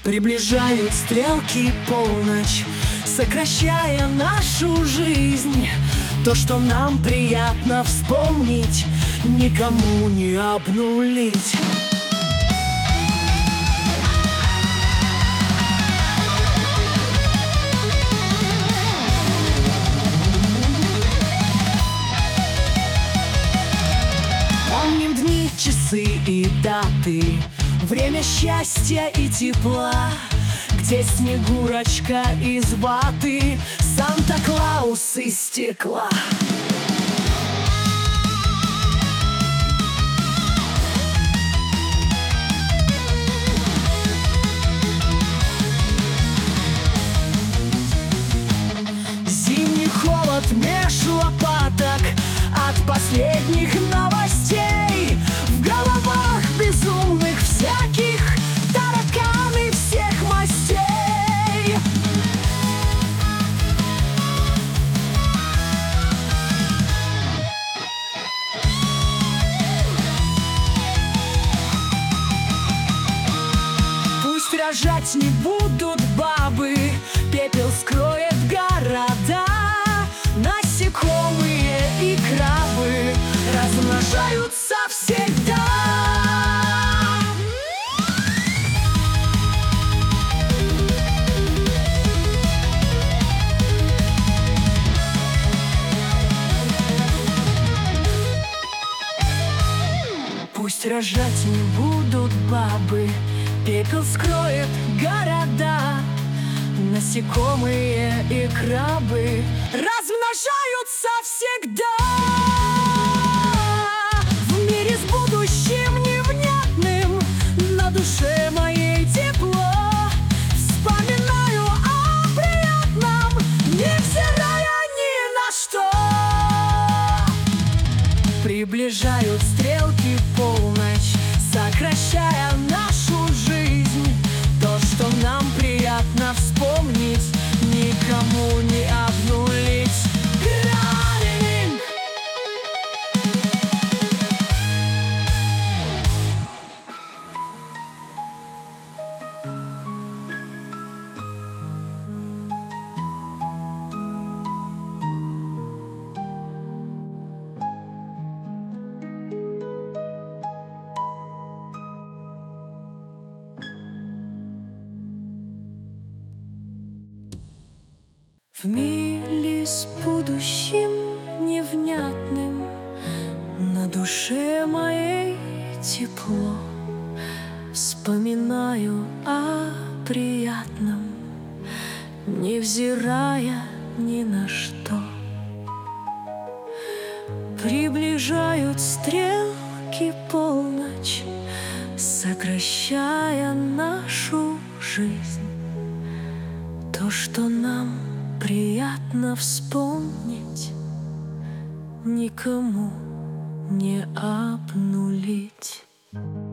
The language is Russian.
Приближают стрелки полночь, сокращая нашу жизнь. То, что нам приятно вспомнить, никому не обнулить. Помним дни, часы и даты, время счастья и тепла, где Снегурочка из ваты, Санта-Клаус из стекла. Зимний холод меж лопаток от последних новостей. В головах безумных всяких тараканы всех мастей. Пусть рожать не будут бабы, пепел скроет города. Насекомые и крабы размножаются всегда. Пусть рожать не будут бабы, пепел скроет города. Насекомые и крабы размножаются всегда. В мире с будущим невнятным на душе моей тепло. Вспоминаю о приятном, невзирая ни на что. Приближают стрелки полночь, сокращая нашу жизнь. То, что нам приятно вспомнить, никому не обнулить. В мире с будущим невнятным на душе моей тепло. Вспоминаю о приятном, невзирая ни на что. Приближают стрелки полночь, сокращая нашу жизнь. То, что нам приятно вспомнить, никому не обнулить.